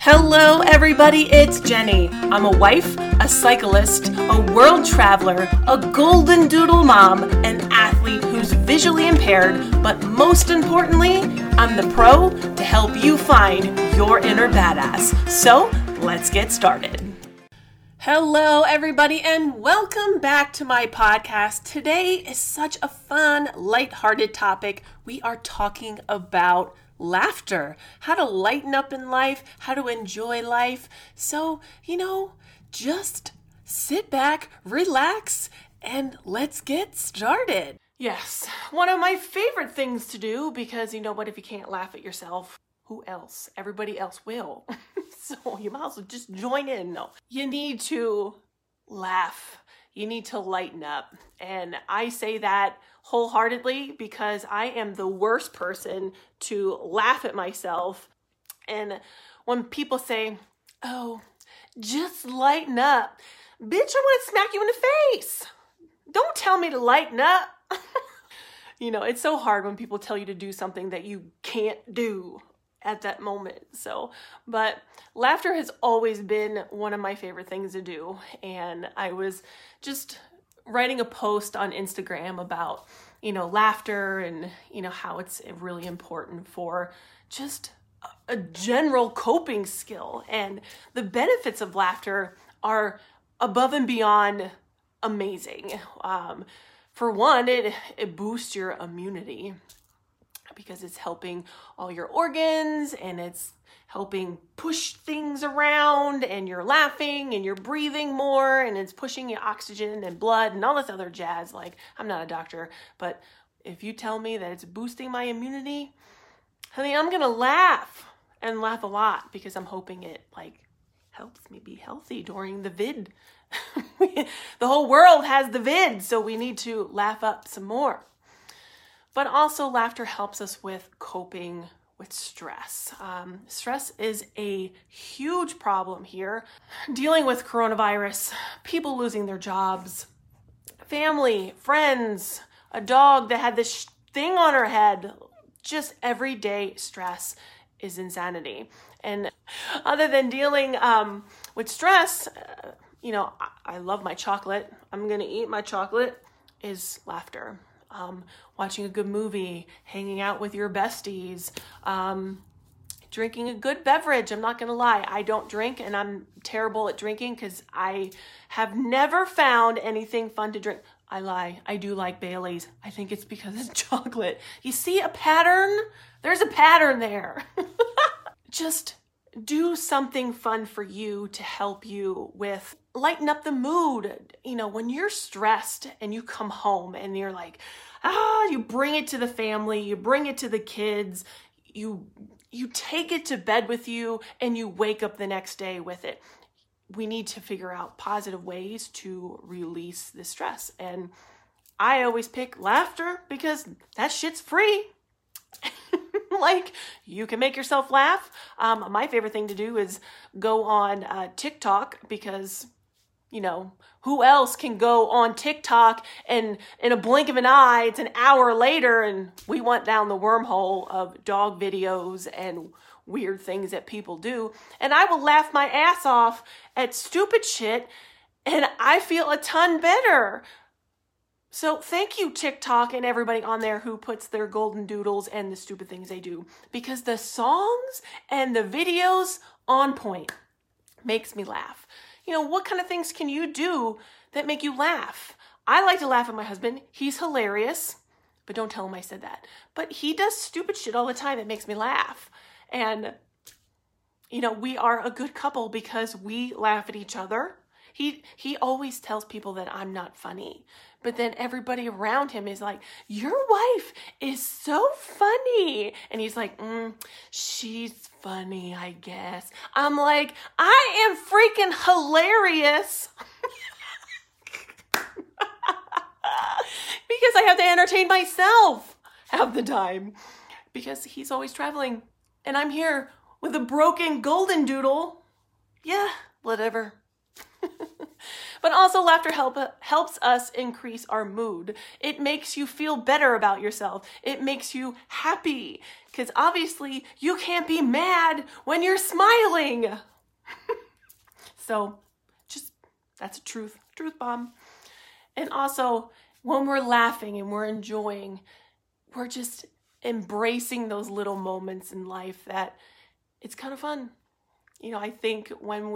Hello everybody, it's Jenny. I'm a wife, a cyclist, a world traveler, a golden doodle mom, an athlete who's visually impaired, but most importantly, I'm the pro to help you find your inner badass. So let's get started. Hello everybody and welcome back to my podcast. Today is such a fun, lighthearted topic. We are talking about laughter, how to lighten up in life, how to enjoy life. So, just sit back, relax, and let's get started. Yes, one of my favorite things to do because you know what, if you can't laugh at yourself, who else? Everybody else will. So you might as well just join in. No, you need to laugh. You need to lighten up. And I say that wholeheartedly because I am the worst person to laugh at myself. And when people say, oh, just lighten up, bitch, I want to smack you in the face. Don't tell me to lighten up. It's so hard when people tell you to do something that you can't do at that moment. But laughter has always been one of my favorite things to do. And I was just writing a post on Instagram about, laughter and, how it's really important for just a general coping skill. And the benefits of laughter are above and beyond amazing. For one, it boosts your immunity, because it's helping all your organs and it's helping push things around and you're laughing and you're breathing more and it's pushing your oxygen and blood and all this other jazz. Like, I'm not a doctor, but if you tell me that it's boosting my immunity, honey, I'm going to laugh and laugh a lot because I'm hoping it helps me be healthy during the vid. The whole world has the vid, so we need to laugh up some more. But also laughter helps us with coping with stress. Stress is a huge problem here. Dealing with coronavirus, people losing their jobs, family, friends, a dog that had this thing on her head. Just everyday stress is insanity. And other than dealing with stress, I love my chocolate. I'm going to eat my chocolate is laughter. Watching a good movie, hanging out with your besties, drinking a good beverage. I'm not going to lie. I don't drink and I'm terrible at drinking because I have never found anything fun to drink. I lie. I do like Baileys. I think it's because it's chocolate. You see a pattern? There's a pattern there. Just do something fun for you to help you with lighten up the mood. When you're stressed and you come home and you're like, you bring it to the family, you bring it to the kids, you take it to bed with you and you wake up the next day with it. We need to figure out positive ways to release the stress. And I always pick laughter because that shit's free. You can make yourself laugh. My favorite thing to do is go on TikTok because, who else can go on TikTok and in a blink of an eye, it's an hour later and we went down the wormhole of dog videos and weird things that people do. And I will laugh my ass off at stupid shit and I feel a ton better. So thank you, TikTok and everybody on there who puts their golden doodles and the stupid things they do, because the songs and the videos on point makes me laugh. What kind of things can you do that make you laugh? I like to laugh at my husband. He's hilarious, but don't tell him I said that. But he does stupid shit all the time that makes me laugh. And, we are a good couple because we laugh at each other. He always tells people that I'm not funny, but then everybody around him is like, your wife is so funny. And he's like, she's funny, I guess. I'm like, I am freaking hilarious. Because I have to entertain myself half the time because he's always traveling and I'm here with a broken golden doodle. Yeah, whatever. But also laughter helps us increase our mood. It makes you feel better about yourself. It makes you happy. Because obviously you can't be mad when you're smiling. So that's a truth bomb. And also when we're laughing and we're enjoying, we're just embracing those little moments in life that it's kind of fun. I think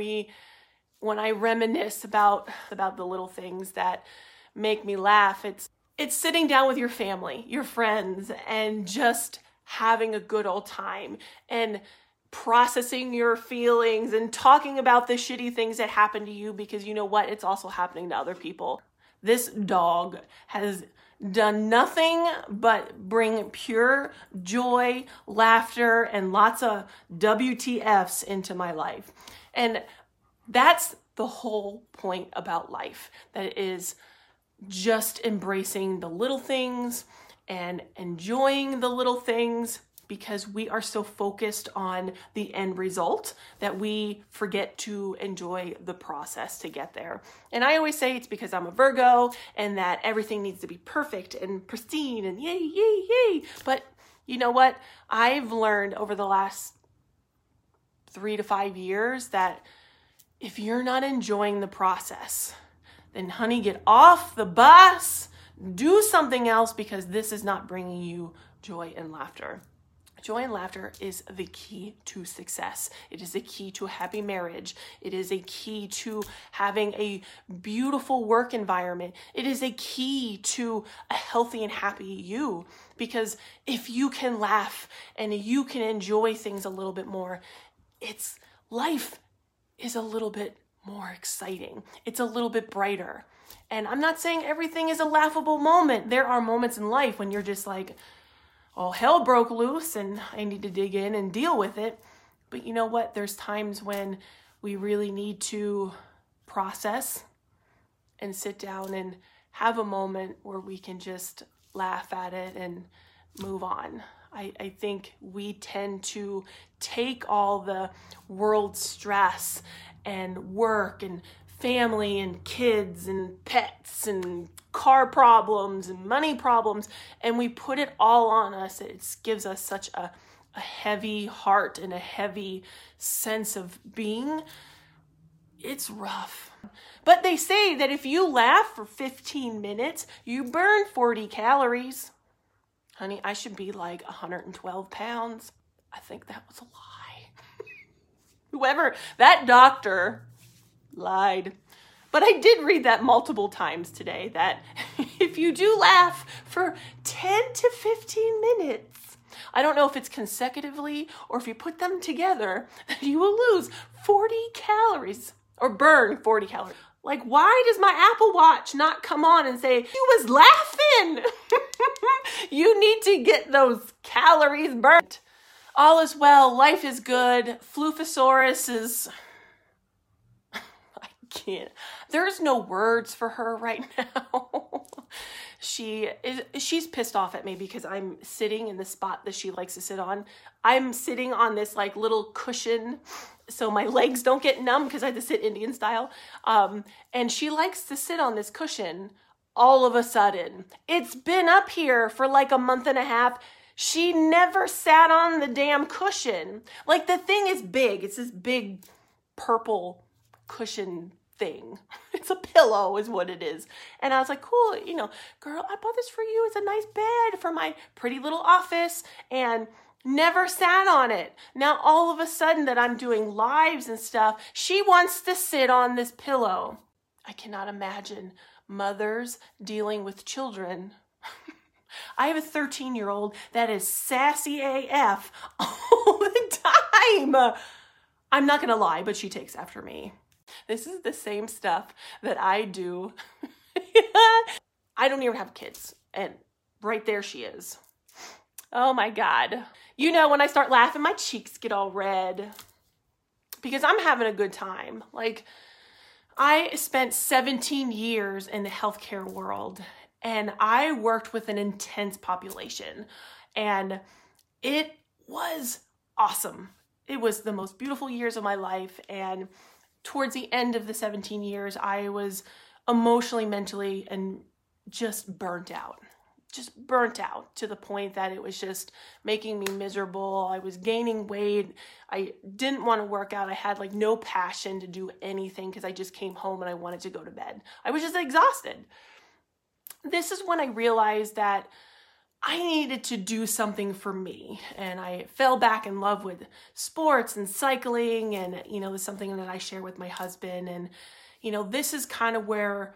when I reminisce about the little things that make me laugh, it's sitting down with your family, your friends, and just having a good old time and processing your feelings and talking about the shitty things that happen to you, because you know what? It's also happening to other people. This dog has done nothing but bring pure joy, laughter, and lots of WTFs into my life. And that's the whole point about life. That is just embracing the little things and enjoying the little things, because we are so focused on the end result that we forget to enjoy the process to get there. And I always say it's because I'm a Virgo and that everything needs to be perfect and pristine and yay, yay, yay. But you know what? I've learned over the last 3 to 5 years that if you're not enjoying the process, then honey, get off the bus, do something else, because this is not bringing you joy and laughter. Joy and laughter is the key to success. It is a key to a happy marriage. It is a key to having a beautiful work environment. It is a key to a healthy and happy you. Because if you can laugh and you can enjoy things a little bit more, life is a little bit more exciting. It's a little bit brighter. And I'm not saying everything is a laughable moment. There are moments in life when you're just like, oh, hell broke loose and I need to dig in and deal with it. But you know what? There's times when we really need to process and sit down and have a moment where we can just laugh at it and move on. I think we tend to take all the world stress and work and family and kids and pets and car problems and money problems, and we put it all on us. It gives us such a heavy heart and a heavy sense of being. It's rough. But they say that if you laugh for 15 minutes, you burn 40 calories. Honey, I should be like 112 pounds. I think that was a lie. Whoever, that doctor lied. But I did read that multiple times today, that if you do laugh for 10 to 15 minutes, I don't know if it's consecutively or if you put them together, that you will lose 40 calories or burn 40 calories. Like, why does my Apple Watch not come on and say, you was laughing? You need to get those calories burnt. All is well. Life is good. Floofosaurus is... I can't. There's no words for her right now. She's pissed off at me because I'm sitting in the spot that she likes to sit on. I'm sitting on this like little cushion so my legs don't get numb because I have to sit Indian style. And she likes to sit on this cushion all of a sudden. It's been up here for like a month and a half. She never sat on the damn cushion. Like, the thing is big. It's this big purple cushion thing. It's a pillow is what it is. And I was like, cool, girl, I bought this for you. It's a nice bed for my pretty little office, and never sat on it. Now, all of a sudden that I'm doing lives and stuff, she wants to sit on this pillow. I cannot imagine mothers dealing with children. I have a 13-year-old that is sassy AF all the time. I'm not going to lie, but she takes after me. This is the same stuff that I do. I don't even have kids. And right there she is. Oh my God. When I start laughing, my cheeks get all red because I'm having a good time. Like, I spent 17 years in the healthcare world, and I worked with an intense population, and it was awesome. It was the most beautiful years of my life. And towards the end of the 17 years, I was emotionally, mentally, and just burnt out to the point that it was just making me miserable. I was gaining weight. I didn't want to work out. I had like no passion to do anything because I just came home and I wanted to go to bed. I was just exhausted. This is when I realized that I needed to do something for me, and I fell back in love with sports and cycling, and it's something that I share with my husband. And this is kind of where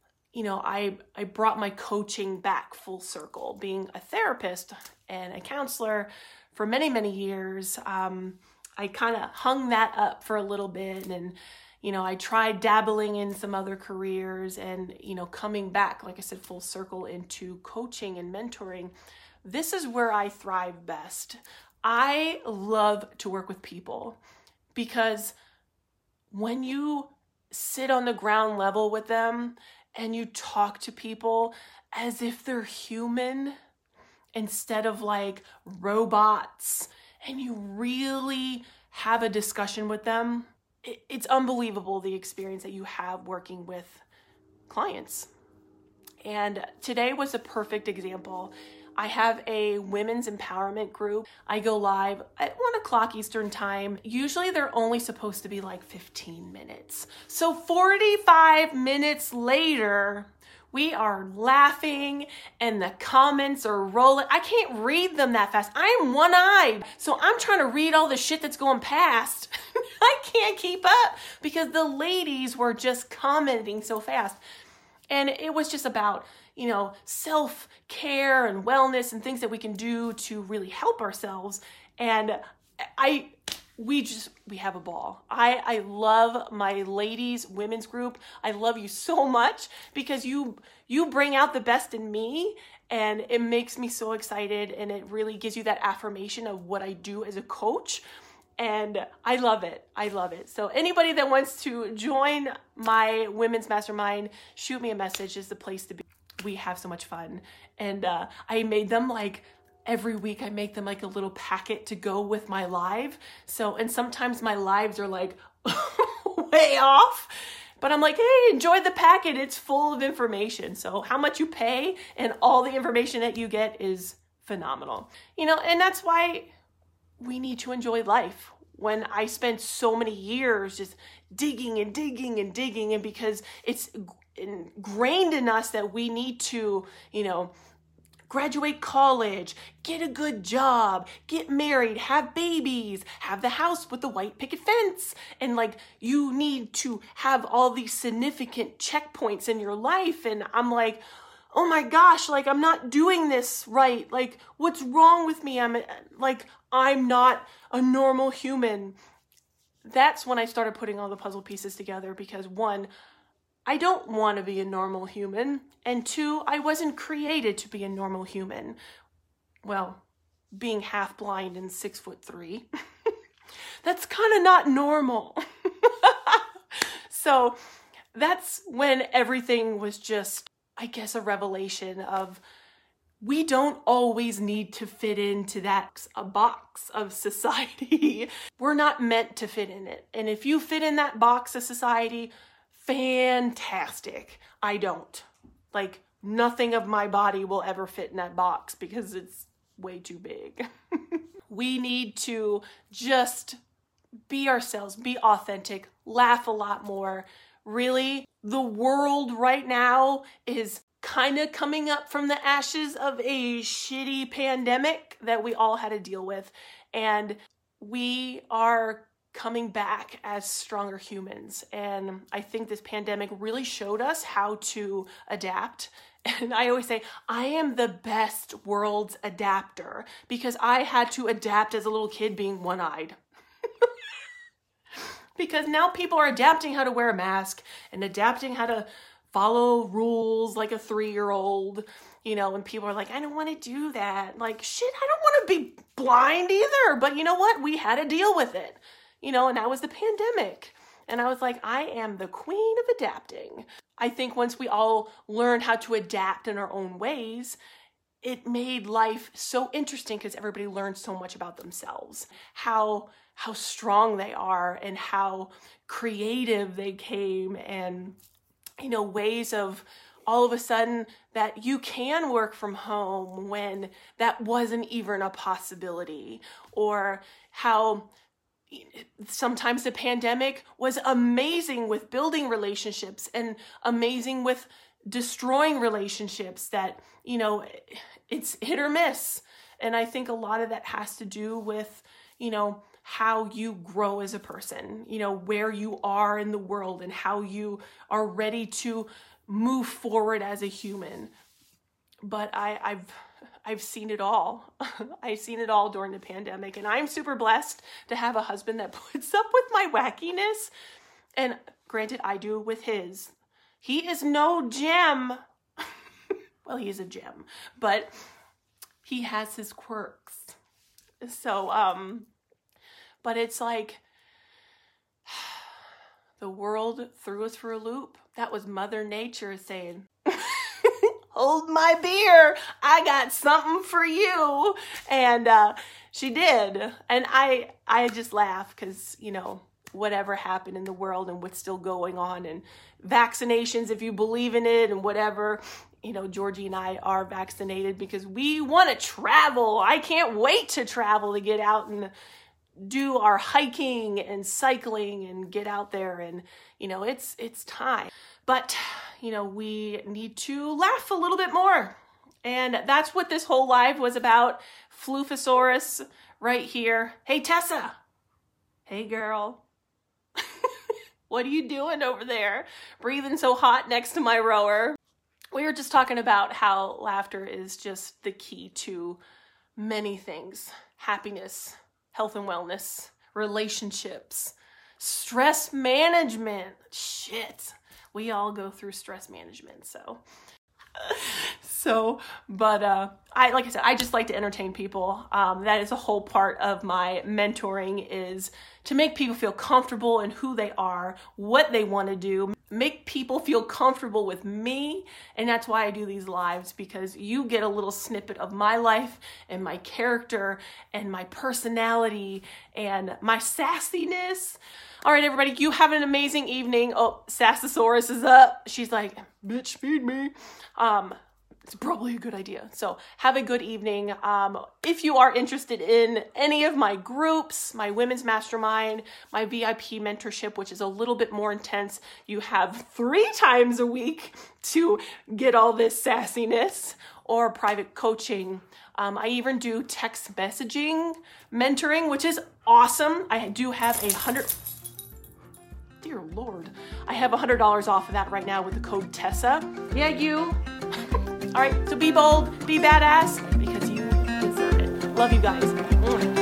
I brought my coaching back full circle. Being a therapist and a counselor for many, many years, I kind of hung that up for a little bit, and I tried dabbling in some other careers, and coming back, like I said, full circle into coaching and mentoring. This is where I thrive best. I love to work with people because when you sit on the ground level with them and you talk to people as if they're human instead of like robots, and you really have a discussion with them, it's unbelievable the experience that you have working with clients. And today was a perfect example. I have a women's empowerment group. I go live at 1:00 Eastern time. Usually they're only supposed to be like 15 minutes. So 45 minutes later, we are laughing and the comments are rolling. I can't read them that fast. I'm one-eyed. So I'm trying to read all the shit that's going past. I can't keep up because the ladies were just commenting so fast. And it was just about, self-care and wellness and things that we can do to really help ourselves. And we have a ball. I love my ladies women's group. I love you so much because you bring out the best in me, and it makes me so excited, and it really gives you that affirmation of what I do as a coach. And I love it. I love it. So anybody that wants to join my women's mastermind, shoot me a message. Is the place to be. We have so much fun. And I made them like every week. I make them like a little packet to go with my live. So, and sometimes my lives are like way off, but I'm like, hey, enjoy the packet. It's full of information. So how much you pay and all the information that you get is phenomenal. And that's why we need to enjoy life. When I spent so many years just digging and digging and digging, and because it's ingrained in us that we need to, graduate college, get a good job, get married, have babies, have the house with the white picket fence. And like, you need to have all these significant checkpoints in your life. And I'm like, oh my gosh, like I'm not doing this right. Like, what's wrong with me? I'm not a normal human. That's when I started putting all the puzzle pieces together, because one, I don't want to be a normal human. And two, I wasn't created to be a normal human. Well, being half blind and 6'3", that's kind of not normal. So that's when everything was just, I guess, a revelation of we don't always need to fit into a box of society. We're not meant to fit in it. And if you fit in that box of society, fantastic. I don't. Like, nothing of my body will ever fit in that box because it's way too big. We need to just be ourselves, be authentic, laugh a lot more. Really, the world right now is kind of coming up from the ashes of a shitty pandemic that we all had to deal with. And we are coming back as stronger humans. And I think this pandemic really showed us how to adapt. And I always say, I am the best world's adapter because I had to adapt as a little kid being one-eyed. Because now people are adapting how to wear a mask and adapting how to follow rules like a 3-year-old, and people are like, I don't want to do that. Like, shit, I don't want to be blind either. But you know what? We had to deal with it, and that was the pandemic. And I was like, I am the queen of adapting. I think once we all learned how to adapt in our own ways, it made life so interesting because everybody learned so much about themselves, how strong they are and how creative they came. And ways of all of a sudden that you can work from home when that wasn't even a possibility, or how sometimes the pandemic was amazing with building relationships and amazing with destroying relationships that, it's hit or miss. And I think a lot of that has to do with, how you grow as a person, where you are in the world and how you are ready to move forward as a human. But I've seen it all. I've seen it all during the pandemic, and I'm super blessed to have a husband that puts up with my wackiness. And granted, I do with his. He is no gem. Well, he is a gem, but he has his quirks. So, but it's like the world threw us for a loop. That was Mother Nature saying, hold my beer, I got something for you. And she did. And I just laugh because, whatever happened in the world and what's still going on, and vaccinations, if you believe in it, and whatever, Georgie and I are vaccinated because we want to travel. I can't wait to travel, to get out and do our hiking and cycling and get out there, and it's time. But we need to laugh a little bit more, and that's what this whole live was about. Floofosaurus right here. Hey, Tessa. Hey, girl. What are you doing over there, breathing so hot next to my rower? We were just talking about how laughter is just the key to many things: happiness, health and wellness, relationships, stress management. Shit, we all go through stress management. Like I said, I just like to entertain people. That is a whole part of my mentoring, is to make people feel comfortable in who they are, what they want to do, make people feel comfortable with me. And that's why I do these lives, because you get a little snippet of my life and my character and my personality and my sassiness. All right, everybody, you have an amazing evening. Oh, Sassosaurus is up. She's like, bitch, feed me. It's probably a good idea. So have a good evening. If you are interested in any of my groups, my women's mastermind, my VIP mentorship, which is a little bit more intense, you have 3 times a week to get all this sassiness, or private coaching. I even do text messaging mentoring, which is awesome. I do have dear Lord, I have $100 off of that right now with the code Tessa. Yeah, you. All right, so be bold, be badass, because you deserve it. Love you guys.